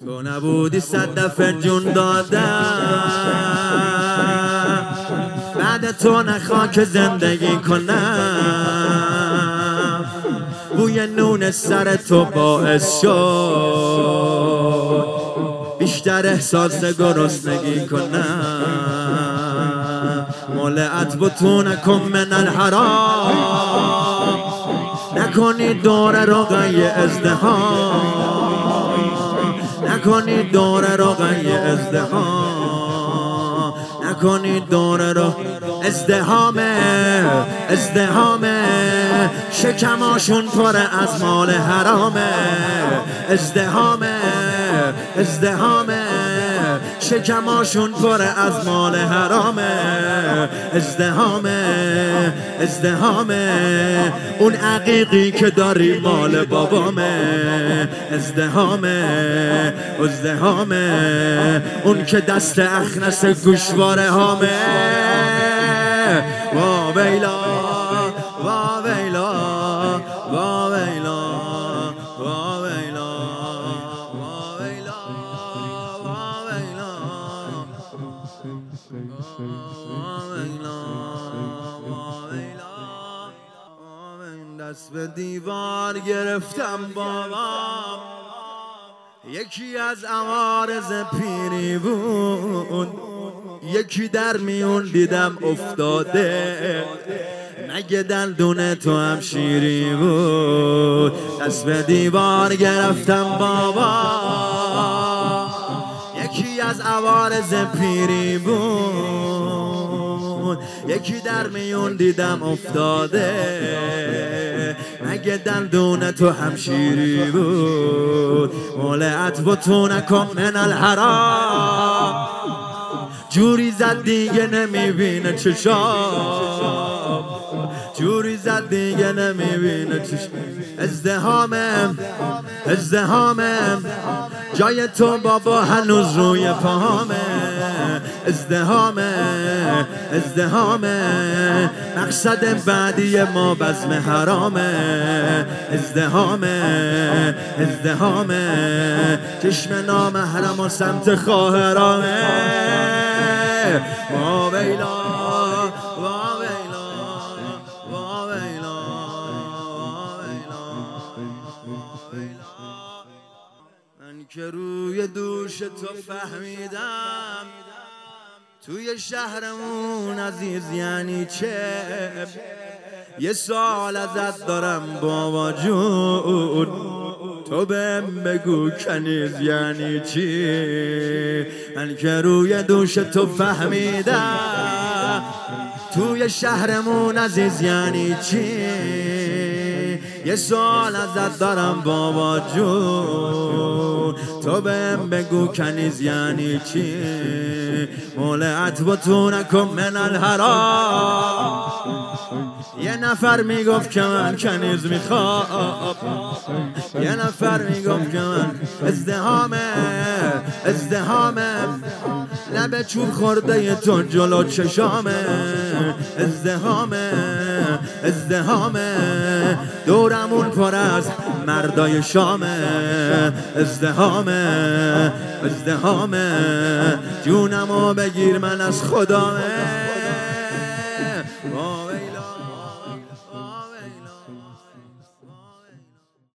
تو نبودی 100 دفعه جون دادم، بعد تو نخواک زندگی کنم. بوی نون سر تو باعث شد بیشتر احساس گرسنگی کنم. مولعت بطونکم من الحرام، نکنید دور رقی ازدهام، نکنید دور رقی ازدهام، نکنید دور رو ازدهامه شکماشون پر از مال حرامه. ازدهامه شکماشون پر از مال حرامه. ازدهامه اون عقیقی که داری مال بابامه. ازدهامه اون که دست اخنس گوشواره هامه. وا ویلا وا ویلا وا ویلا وا ویلا وا ویلا وا ویلا وا ویلا. دست به دیوار گرفتم بابام، یکی از عوارض پیری بود، یکی در میون دیدم افتاده، مگه دندون تو هم شیری بود. دست به دیوار گرفتم بابا، یکی از عوارض پیری بود، یکی در میون دیدم افتاده، مگه دندون تو هم شیری بود. مولعت بطونکم من الحرام، جوری زد دیگه نمیبینه چشام، جوری زد دیگه نمیبینه چشام. ازدهامم جای تو بابا هنوز روی پاهامه. ازدهامه مقصد بعدی ما بزم حرامه. ازدهامه چشم نامحرم و سمت خواهرامه. وا ویلا وا ویلا وا ویلا وا ویلا. من که روی دوش تو فهمیدم توی شهرمون عزیز یعنی چه. یه سوال ازت دارم بابا جون، تو بهم بگو کنیز یعنی چی. من که روی دوش تو فهمیدم توی شهرمون عزیز یعنی چی. یه سوال ازت دارم بابا جون، تو بهم بگو کنیز یعنی چی. مولعت بطونکم من الحرام، یه نفر میگفت که من کنیز میخوام، یه نفر میگفت که من ازدهامه لب چوب خورده تو جلو چشامه. ازدهامه دورمون پر از مردای شامه. ازدهامه جونمو بگیر من از خدامه.